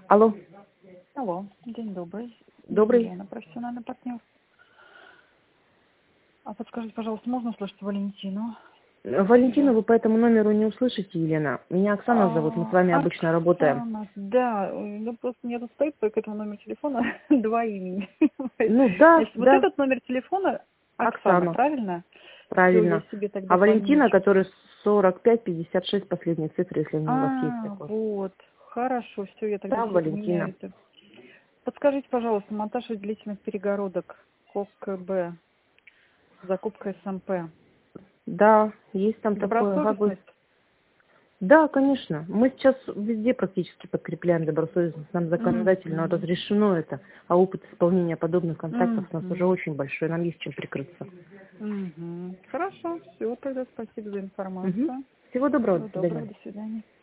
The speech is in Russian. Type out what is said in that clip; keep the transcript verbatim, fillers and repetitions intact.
Алло, Алло, день добрый. добрый. Елена, профессиональный партнер. А подскажите, пожалуйста, можно услышать Валентину? Валентину вы по этому номеру не услышите, Елена. Меня Оксана зовут, мы с вами А, обычно работаем. Оксана, да, ой, ну просто мне тут стоит только этого номера телефона два имени. Ну да, Значит, вот да, этот номер телефона Оксана, Оксана, правильно? Все, я правильно. себе тогда А Валентина, пометочку. который сорок пять пятьдесят шесть, последние цифры, если они у вас есть А, такой. вот, хорошо, все, я тогда Да, себе поменяю Валентина. это. Подскажите, пожалуйста, монтаж длительных перегородок КОКБ, закупка СМП. Да, есть там такое, как бы. Добросовестность? Да, конечно. Мы сейчас везде практически подкрепляем добросовестность. Нам законодательно Мгм. разрешено это, а опыт исполнения подобных контрактов у нас уже Мгм. очень большой, нам есть чем прикрыться. Мгм. Хорошо, все, тогда спасибо за Мгм. информацию. Всего доброго, Всего до свидания. доброго, до свидания.